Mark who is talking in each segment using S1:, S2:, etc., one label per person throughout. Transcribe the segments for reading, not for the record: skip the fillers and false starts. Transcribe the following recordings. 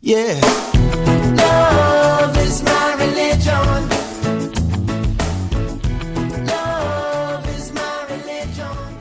S1: Yeah. Love is my religion. Love is my religion.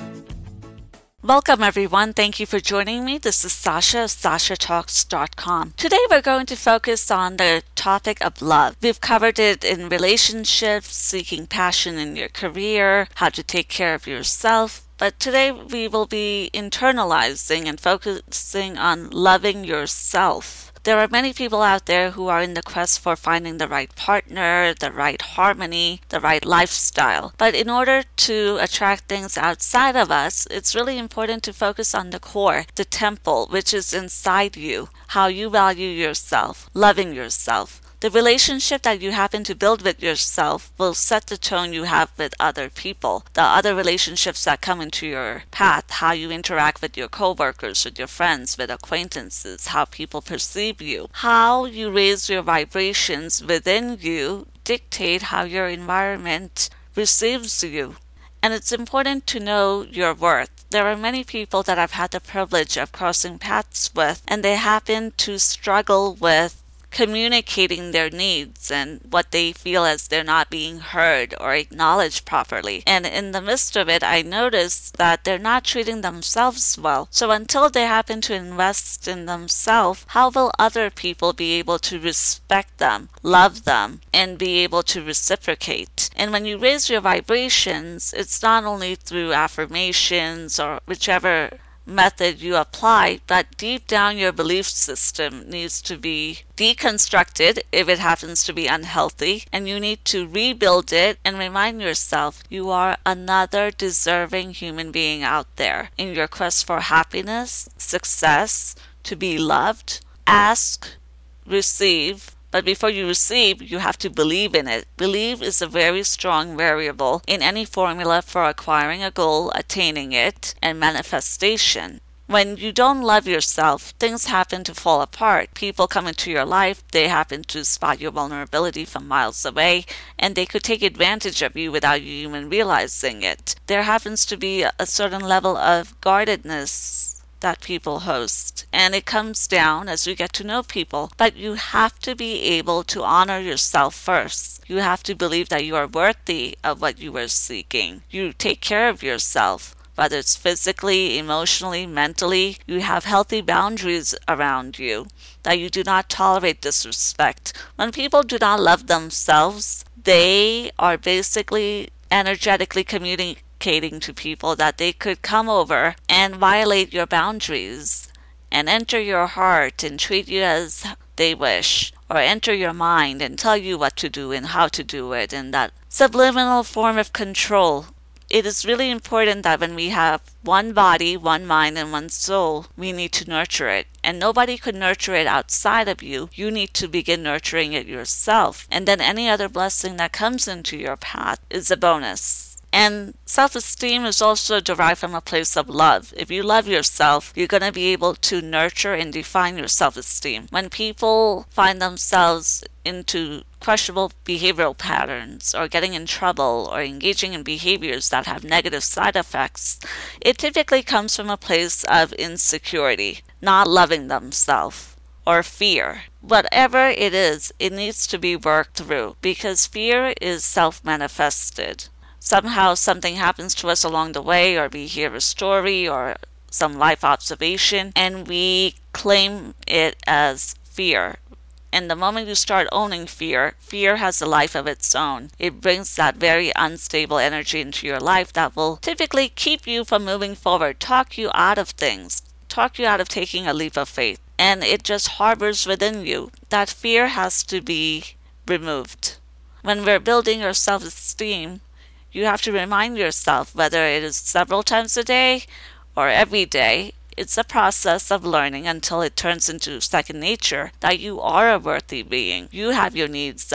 S2: Welcome, everyone. Thank you for joining me. This is Sasha of SashaTalks.com. Today, we're going to focus on the topic of love. We've covered it in relationships, seeking passion in your career, how to take care of yourself. But today, we will be internalizing and focusing on loving yourself. There are many people out there who are in the quest for finding the right partner, the right harmony, the right lifestyle. But in order to attract things outside of us, it's really important to focus on the core, the temple, which is inside you, how you value yourself, loving yourself. The relationship that you happen to build with yourself will set the tone you have with other people. The other relationships that come into your path, how you interact with your coworkers, with your friends, with acquaintances, how people perceive you, how you raise your vibrations within you dictate how your environment receives you. And it's important to know your worth. There are many people that I've had the privilege of crossing paths with, and they happen to struggle with communicating their needs and what they feel as they're not being heard or acknowledged properly. And in the midst of it, I noticed that they're not treating themselves well. So until they happen to invest in themselves, how will other people be able to respect them, love them, and be able to reciprocate? And when you raise your vibrations, it's not only through affirmations or whichever method you apply, but deep down your belief system needs to be deconstructed if it happens to be unhealthy, and you need to rebuild it and remind yourself you are another deserving human being out there in your quest for happiness, success, to be loved. Ask, receive. But before you receive, you have to believe in it. Believe is a very strong variable in any formula for acquiring a goal, attaining it, and manifestation. When you don't love yourself, things happen to fall apart. People come into your life, they happen to spot your vulnerability from miles away, and they could take advantage of you without you even realizing it. There happens to be a certain level of guardedness that people host, and it comes down as you get to know people. But you have to be able to honor yourself first. You have to believe that you are worthy of what you are seeking. You take care of yourself, whether it's physically, emotionally, mentally. You have healthy boundaries around you, that you do not tolerate disrespect. When people do not love themselves, they are basically energetically communicating to people that they could come over and violate your boundaries and enter your heart and treat you as they wish, or enter your mind and tell you what to do and how to do it, in that subliminal form of control. It is really important that when we have one body, one mind, and one soul, we need to nurture it. And nobody could nurture it outside of you. You need to begin nurturing it yourself. And then any other blessing that comes into your path is a bonus. And self-esteem is also derived from a place of love. If you love yourself, you're going to be able to nurture and define your self-esteem. When people find themselves into questionable behavioral patterns, or getting in trouble, or engaging in behaviors that have negative side effects, it typically comes from a place of insecurity, not loving themselves, or fear. Whatever it is, it needs to be worked through, because fear is self-manifested. Somehow something happens to us along the way, or we hear a story or some life observation, and we claim it as fear. And the moment you start owning fear, fear has a life of its own. It brings that very unstable energy into your life that will typically keep you from moving forward, talk you out of things, talk you out of taking a leap of faith. And it just harbors within you. That fear has to be removed. When we're building our self-esteem, you have to remind yourself, whether it is several times a day or every day, it's a process of learning until it turns into second nature, that you are a worthy being. You have your needs that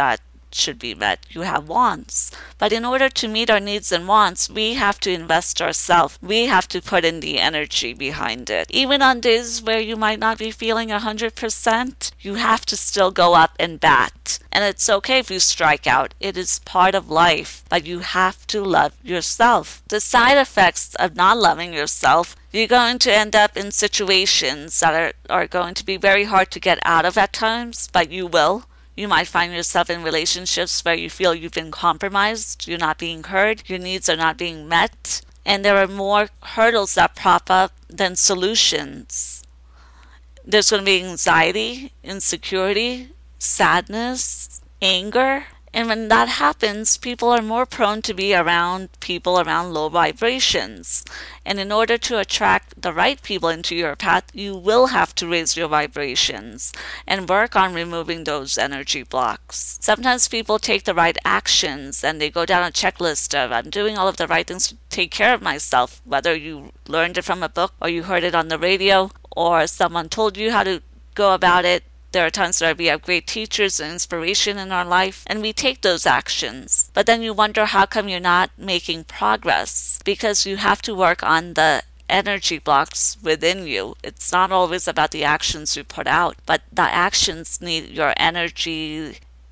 S2: should be met. You have wants. But in order to meet our needs and wants, we have to invest ourselves. We have to put in the energy behind it. Even on days where you might not be feeling 100%, you have to still go up and bat. And it's okay if you strike out. It is part of life. But you have to love yourself. The side effects of not loving yourself, you're going to end up in situations that are going to be very hard to get out of at times, but you will. You might find yourself in relationships where you feel you've been compromised, you're not being heard, your needs are not being met, and there are more hurdles that prop up than solutions. There's going to be anxiety, insecurity, sadness, anger. And when that happens, people are more prone to be around people around low vibrations. And in order to attract the right people into your path, you will have to raise your vibrations and work on removing those energy blocks. Sometimes people take the right actions and they go down a checklist of, I'm doing all of the right things to take care of myself, whether you learned it from a book or you heard it on the radio or someone told you how to go about it. There are times where we have great teachers and inspiration in our life, and we take those actions. But then you wonder how come you're not making progress? Because you have to work on the energy blocks within you. It's not always about the actions you put out, but the actions need your energy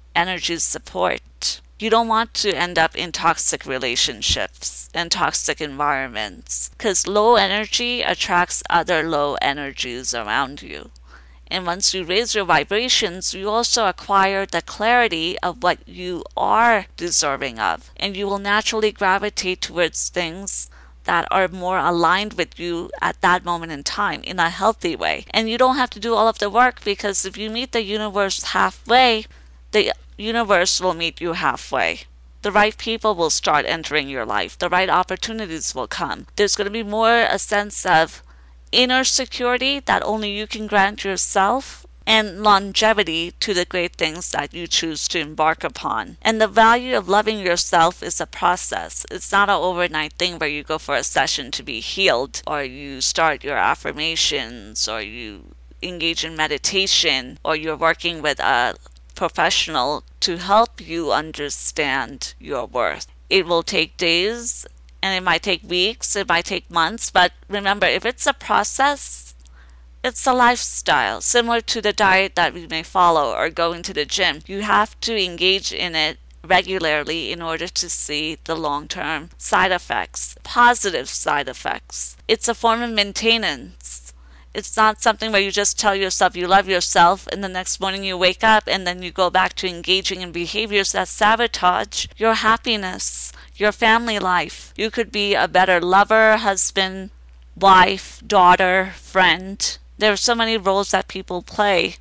S2: support. You don't want to end up in toxic relationships and toxic environments, because low energy attracts other low energies around you. And once you raise your vibrations, you also acquire the clarity of what you are deserving of. And you will naturally gravitate towards things that are more aligned with you at that moment in time in a healthy way. And you don't have to do all of the work, because if you meet the universe halfway, the universe will meet you halfway. The right people will start entering your life. The right opportunities will come. There's going to be more a sense of inner security that only you can grant yourself, and longevity to the great things that you choose to embark upon. And the value of loving yourself is a process. It's not an overnight thing where you go for a session to be healed, or you start your affirmations, or you engage in meditation, or you're working with a professional to help you understand your worth. It will take days, and it might take weeks, it might take months, but remember, if it's a process, it's a lifestyle, similar to the diet that we may follow or going to the gym. You have to engage in it regularly in order to see the long-term side effects, positive side effects. It's a form of maintenance. It's not something where you just tell yourself you love yourself and the next morning you wake up and then you go back to engaging in behaviors that sabotage your happiness, your family life. You could be a better lover, husband, wife, daughter, friend. There are so many roles that people play,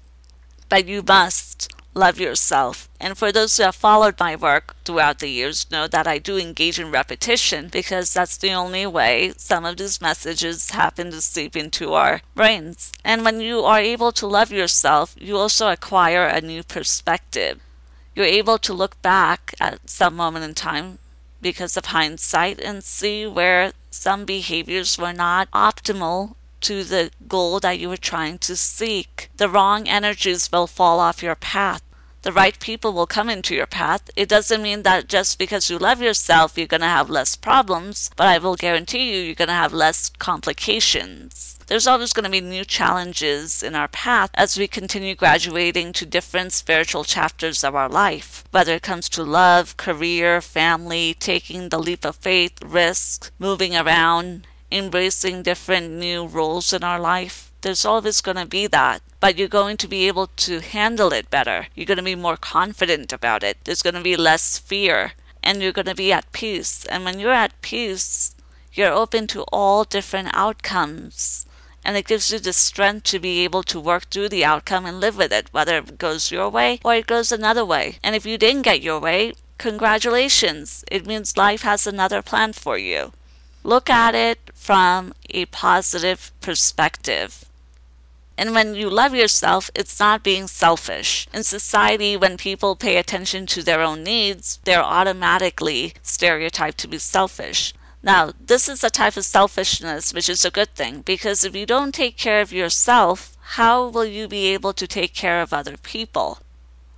S2: but you must love yourself. And for those who have followed my work throughout the years, know that I do engage in repetition, because that's the only way some of these messages happen to seep into our brains. And when you are able to love yourself, you also acquire a new perspective. You're able to look back at some moment in time because of hindsight and see where some behaviors were not optimal to the goal that you were trying to seek. The wrong energies will fall off your path. The right people will come into your path. It doesn't mean that just because you love yourself, you're going to have less problems, but I will guarantee you're going to have less complications. There's always going to be new challenges in our path as we continue graduating to different spiritual chapters of our life, whether it comes to love, career, family, taking the leap of faith, risk, moving around, embracing different new roles in our life. There's always going to be that, but you're going to be able to handle it better. You're going to be more confident about it. There's going to be less fear, and you're going to be at peace. And when you're at peace, you're open to all different outcomes, and it gives you the strength to be able to work through the outcome and live with it, whether it goes your way or it goes another way. And if you didn't get your way, congratulations. It means life has another plan for you. Look at it from a positive perspective. And when you love yourself, it's not being selfish. In society, when people pay attention to their own needs, they're automatically stereotyped to be selfish. Now, this is a type of selfishness which is a good thing, because if you don't take care of yourself, how will you be able to take care of other people?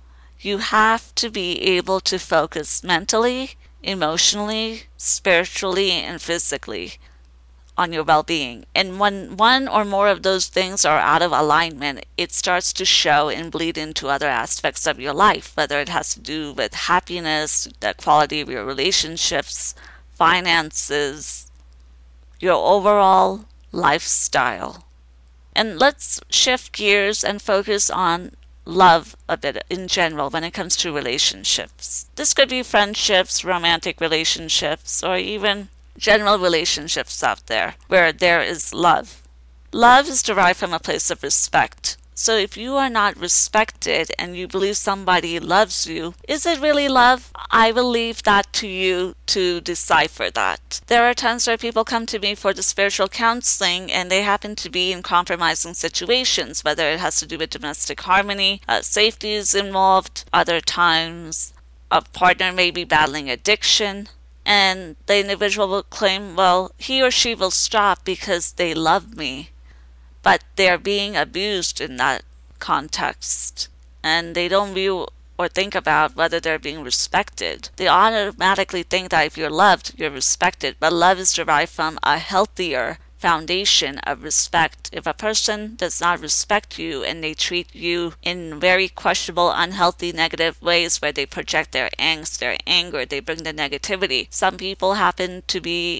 S2: You have to be able to focus mentally, emotionally, spiritually, and physically on your well-being. And when one or more of those things are out of alignment, it starts to show and bleed into other aspects of your life, whether it has to do with happiness, the quality of your relationships, finances, your overall lifestyle. And let's shift gears and focus on love a bit in general when it comes to relationships. This could be friendships, romantic relationships, or even general relationships out there where there is love. Love is derived from a place of respect. So if you are not respected and you believe somebody loves you, is it really love? I will leave that to you to decipher that. There are times where people come to me for the spiritual counseling and they happen to be in compromising situations, whether it has to do with domestic harmony, safety is involved. Other times a partner may be battling addiction. And the individual will claim, well, he or she will stop because they love me. But they're being abused in that context. And they don't view or think about whether they're being respected. They automatically think that if you're loved, you're respected. But love is derived from a healthier foundation of respect. If a person does not respect you and they treat you in very questionable, unhealthy, negative ways where they project their angst, their anger, they bring the negativity. Some people happen to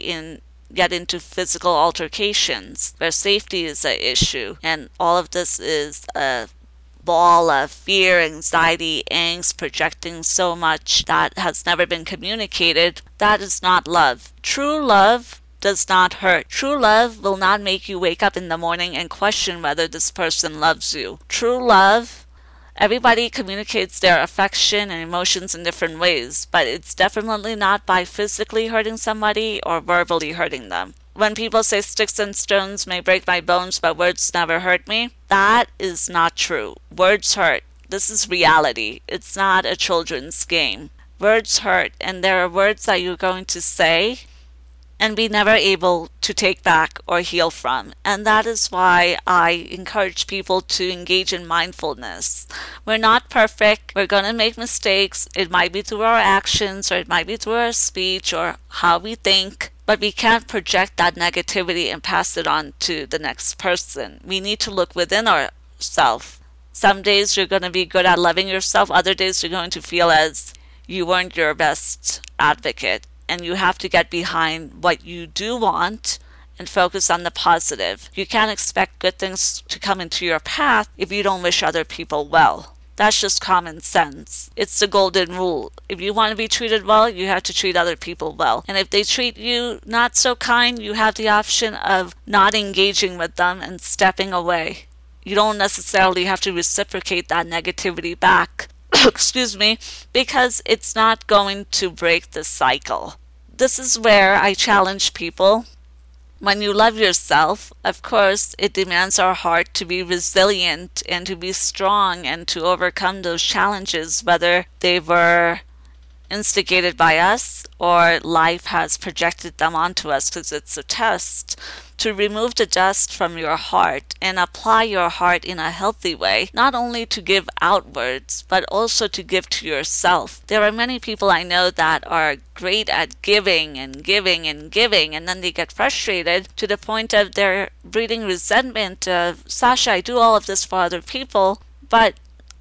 S2: get into physical altercations where safety is an issue, and all of this is a ball of fear, anxiety, angst, projecting so much that has never been communicated. That is not love. True love does not hurt. True love will not make you wake up in the morning and question whether this person loves you. True love, everybody communicates their affection and emotions in different ways, but it's definitely not by physically hurting somebody or verbally hurting them. When people say sticks and stones may break my bones, but words never hurt me, that is not true. Words hurt. This is reality. It's not a children's game. Words hurt, and there are words that you're going to say and be never able to take back or heal from. And that is why I encourage people to engage in mindfulness. We're not perfect. We're going to make mistakes. It might be through our actions, or it might be through our speech, or how we think. But we can't project that negativity and pass it on to the next person. We need to look within ourselves. Some days you're going to be good at loving yourself. Other days you're going to feel as you weren't your best advocate. And you have to get behind what you do want and focus on the positive. You can't expect good things to come into your path if you don't wish other people well. That's just common sense. It's the golden rule. If you want to be treated well, you have to treat other people well. And if they treat you not so kind, you have the option of not engaging with them and stepping away. You don't necessarily have to reciprocate that negativity back. Excuse me, because it's not going to break the cycle. This is where I challenge people. When you love yourself, of course, it demands our heart to be resilient and to be strong and to overcome those challenges, whether they were instigated by us or life has projected them onto us, because it's a test. To remove the dust from your heart and apply your heart in a healthy way, not only to give outwards, but also to give to yourself. There are many people I know that are great at giving and giving and giving, and then they get frustrated to the point of they're breeding resentment of, Sasha, I do all of this for other people, but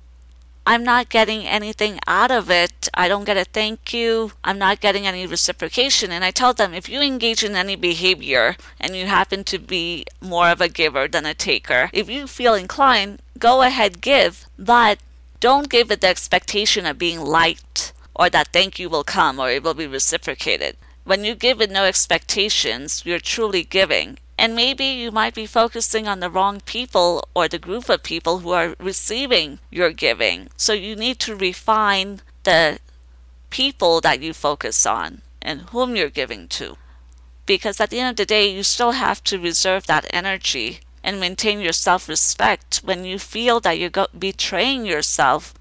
S2: I'm not getting anything out of it. I don't get a thank you. I'm not getting any reciprocation. And I tell them, if you engage in any behavior and you happen to be more of a giver than a taker, if you feel inclined, go ahead, give. But don't give with the expectation of being liked or that thank you will come or it will be reciprocated. When you give with no expectations, you're truly giving. And maybe you might be focusing on the wrong people or the group of people who are receiving your giving. So you need to refine the people that you focus on and whom you're giving to. Because at the end of the day, you still have to reserve that energy and maintain your self-respect. When you feel that you're betraying yourself,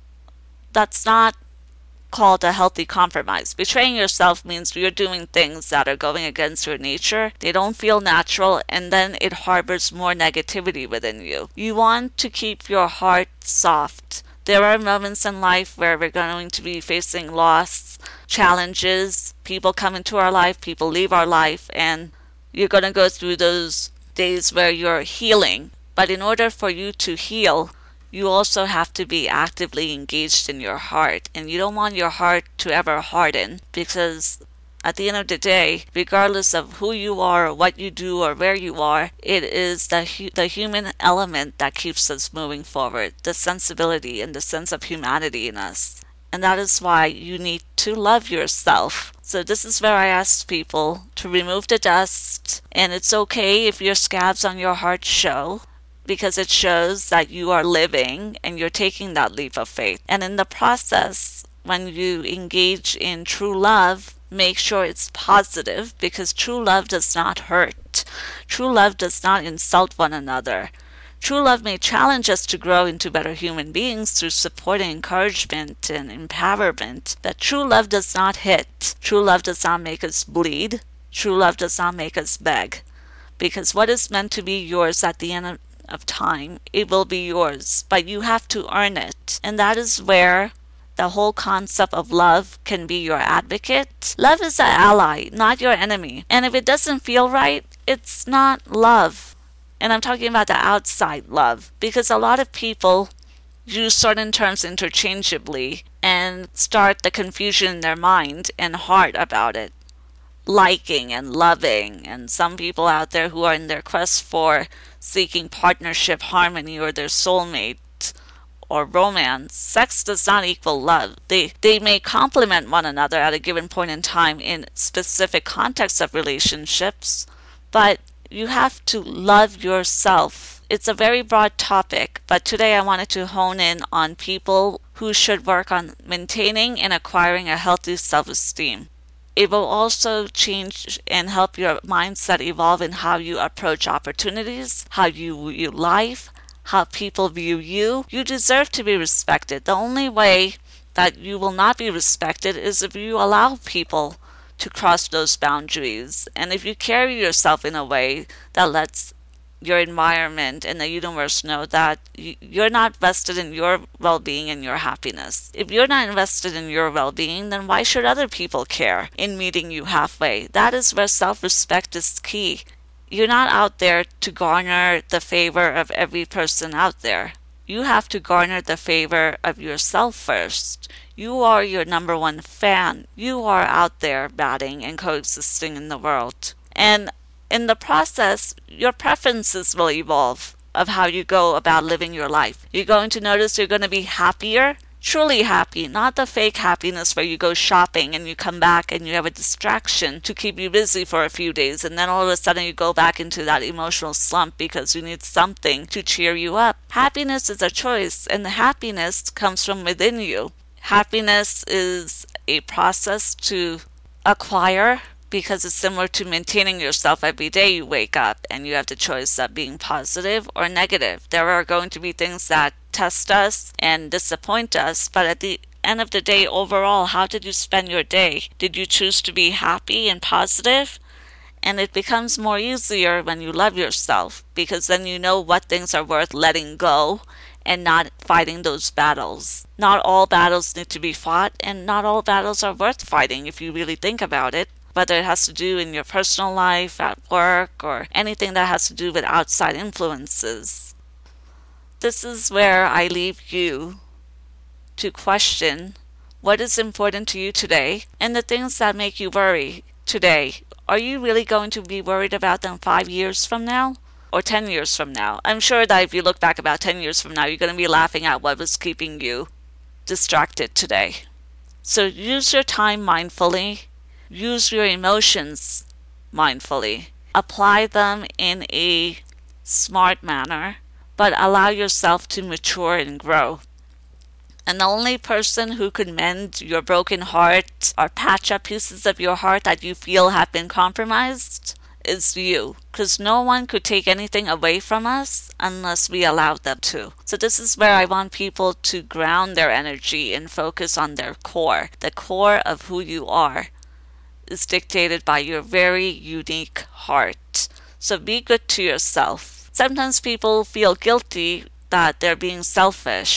S2: that's not called a healthy compromise. Betraying yourself means you're doing things that are going against your nature. They don't feel natural, and then it harbors more negativity within you. You want to keep your heart soft. There are moments in life where we're going to be facing loss, challenges, people come into our life, people leave our life, and you're going to go through those days where you're healing. But in order for you to heal, you also have to be actively engaged in your heart. And you don't want your heart to ever harden, because at the end of the day, regardless of who you are or what you do or where you are, it is the human element that keeps us moving forward, the sensibility and the sense of humanity in us. And that is why you need to love yourself. So this is where I ask people to remove the dust, and it's okay if your scabs on your heart show, because it shows that you are living and you're taking that leap of faith. And in the process, when you engage in true love, make sure it's positive, because true love does not hurt. True love does not insult one another. True love may challenge us to grow into better human beings through support and encouragement and empowerment, but true love does not hit. True love does not make us bleed. True love does not make us beg, because what is meant to be yours at the end of time, it will be yours, but you have to earn it. And that is where the whole concept of love can be your advocate. Love is an ally, not your enemy. And if it doesn't feel right, it's not love. And I'm talking about the outside love, because a lot of people use certain terms interchangeably and start the confusion in their mind and heart about it. Liking and loving, and some people out there who are in their quest for seeking partnership, harmony, or their soulmate, or romance. Sex does not equal love. They may complement one another at a given point in time in specific contexts of relationships, but you have to love yourself. It's a very broad topic, but today I wanted to hone in on people who should work on maintaining and acquiring a healthy self-esteem. It will also change and help your mindset evolve in how you approach opportunities, how you view life, how people view you. You deserve to be respected. The only way that you will not be respected is if you allow people to cross those boundaries, and if you carry yourself in a way that lets your environment and the universe know that you're not vested in your well-being and your happiness. If you're not invested in your well-being, then why should other people care in meeting you halfway? That is where self-respect is key. You're not out there to garner the favor of every person out there. You have to garner the favor of yourself first. You are your number one fan. You are out there batting and coexisting in the world. And in the process, your preferences will evolve of how you go about living your life. You're going to notice you're going to be happier, truly happy, not the fake happiness where you go shopping and you come back and you have a distraction to keep you busy for a few days, and then all of a sudden you go back into that emotional slump because you need something to cheer you up. Happiness is a choice, and the happiness comes from within you. Happiness is a process to acquire, because it's similar to maintaining yourself. Every day you wake up and you have the choice of being positive or negative. There are going to be things that test us and disappoint us, but at the end of the day, overall, how did you spend your day? Did you choose to be happy and positive? And it becomes more easier when you love yourself, because then you know what things are worth letting go and not fighting those battles. Not all battles need to be fought, and not all battles are worth fighting if you really think about it. Whether it has to do in your personal life, at work, or anything that has to do with outside influences. This is where I leave you to question what is important to you today, and the things that make you worry today. Are you really going to be worried about them 5 years from now? Or 10 years from now? I'm sure that if you look back about 10 years from now, you're going to be laughing at what was keeping you distracted today. So use your time mindfully. Use your emotions mindfully. Apply them in a smart manner, but allow yourself to mature and grow. And the only person who could mend your broken heart or patch up pieces of your heart that you feel have been compromised is you. Because no one could take anything away from us unless we allowed them to. So this is where I want people to ground their energy and focus on their core. The core of who you are is dictated by your very unique heart. So be good to yourself. Sometimes people feel guilty that they're being selfish,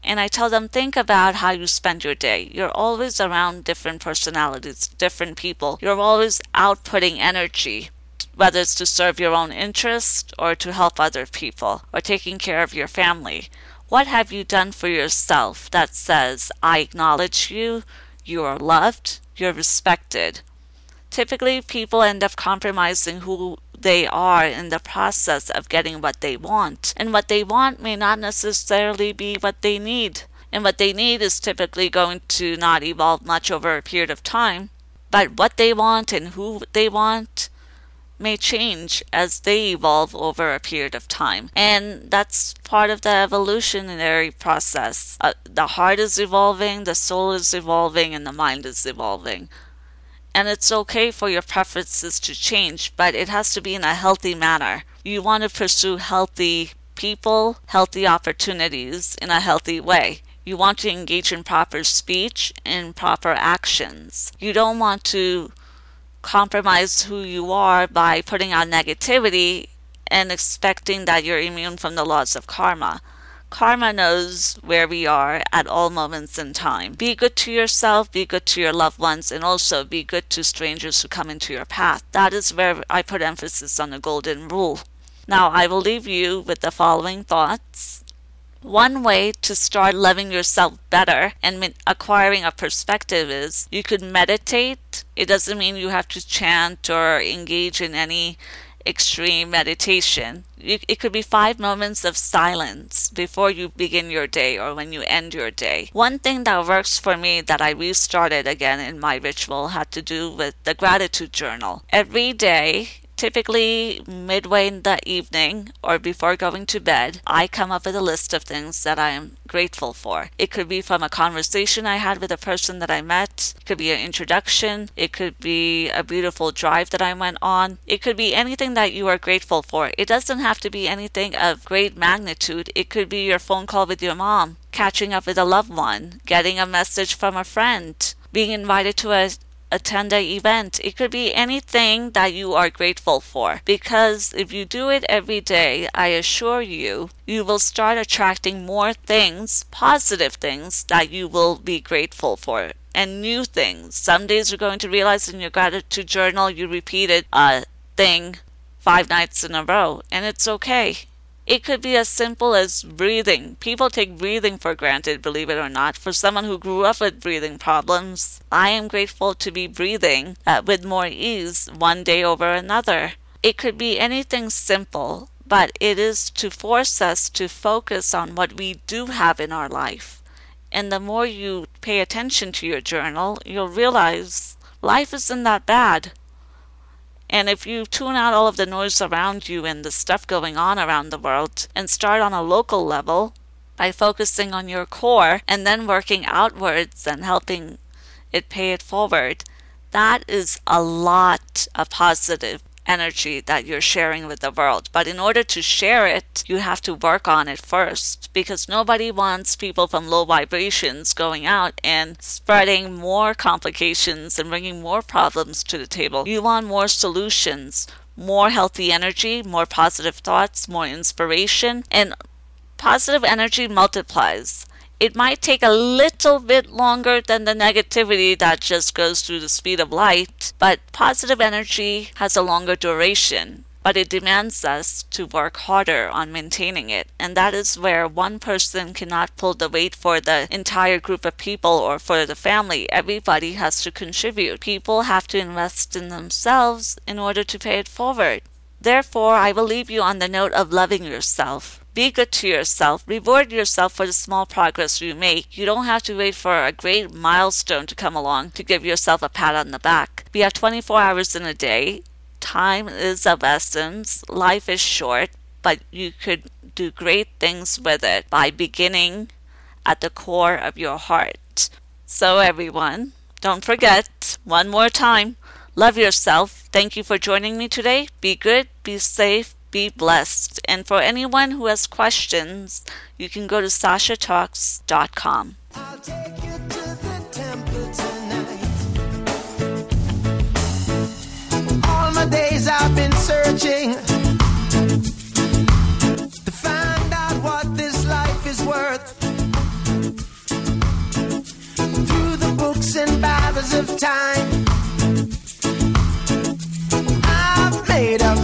S2: And I tell them, think about how you spend your day. You're always around different personalities, different people. You're always outputting energy, whether it's to serve your own interest or to help other people or taking care of your family. What have you done for yourself that says, I acknowledge you, you are loved, you're respected? Typically, people end up compromising who they are in the process of getting what they want. And what they want may not necessarily be what they need. And what they need is typically going to not evolve much over a period of time. But what they want and who they want may change as they evolve over a period of time. And that's part of the evolutionary process. The heart is evolving, the soul is evolving, and the mind is evolving. And it's okay for your preferences to change, but it has to be in a healthy manner. You want to pursue healthy people, healthy opportunities in a healthy way. You want to engage in proper speech and proper actions. You don't want to compromise who you are by putting out negativity and expecting that you're immune from the laws of karma. Karma knows where we are at all moments in time. Be good to yourself, be good to your loved ones, and also be good to strangers who come into your path. That is where I put emphasis on the golden rule. Now, I will leave you with the following thoughts. One way to start loving yourself better and acquiring a perspective is you could meditate. It doesn't mean you have to chant or engage in any extreme meditation. It could be 5 moments of silence before you begin your day or when you end your day. One thing that works for me that I restarted again in my ritual had to do with the gratitude journal. Every day, typically midway in the evening or before going to bed, I come up with a list of things that I am grateful for. It could be from a conversation I had with a person that I met. It could be an introduction. It could be a beautiful drive that I went on. It could be anything that you are grateful for. It doesn't have to be anything of great magnitude. It could be your phone call with your mom, catching up with a loved one, getting a message from a friend, being invited to attend an event. It could be anything that you are grateful for, because if you do it every day, I assure you, you will start attracting more things, positive things that you will be grateful for, and new things. Some days you're going to realize in your gratitude journal you repeated a thing 5 nights in a row, and it's okay. It could be as simple as breathing. People take breathing for granted, believe it or not. For someone who grew up with breathing problems, I am grateful to be breathing with more ease one day over another. It could be anything simple, but it is to force us to focus on what we do have in our life. And the more you pay attention to your journal, you'll realize life isn't that bad. And if you tune out all of the noise around you and the stuff going on around the world and start on a local level by focusing on your core and then working outwards and helping it pay it forward, that is a lot of positive energy that you're sharing with the world. But in order to share it, you have to work on it first, because nobody wants people from low vibrations going out and spreading more complications and bringing more problems to the table. You want more solutions, more healthy energy, more positive thoughts, more inspiration, and positive energy multiplies. It might take a little bit longer than the negativity that just goes through the speed of light, but positive energy has a longer duration, but it demands us to work harder on maintaining it. And that is where one person cannot pull the weight for the entire group of people or for the family. Everybody has to contribute. People have to invest in themselves in order to pay it forward. Therefore, I will leave you on the note of loving yourself. Be good to yourself. Reward yourself for the small progress you make. You don't have to wait for a great milestone to come along to give yourself a pat on the back. We have 24 hours in a day. Time is of essence. Life is short, but you could do great things with it by beginning at the core of your heart. So everyone, don't forget, one more time, love yourself. Thank you for joining me today. Be good, be safe, be blessed. And for anyone who has questions, you can go to sashatalks.com.
S1: I'll take you to the temple tonight. All my days I've been searching to find out what this life is worth. time. I've made up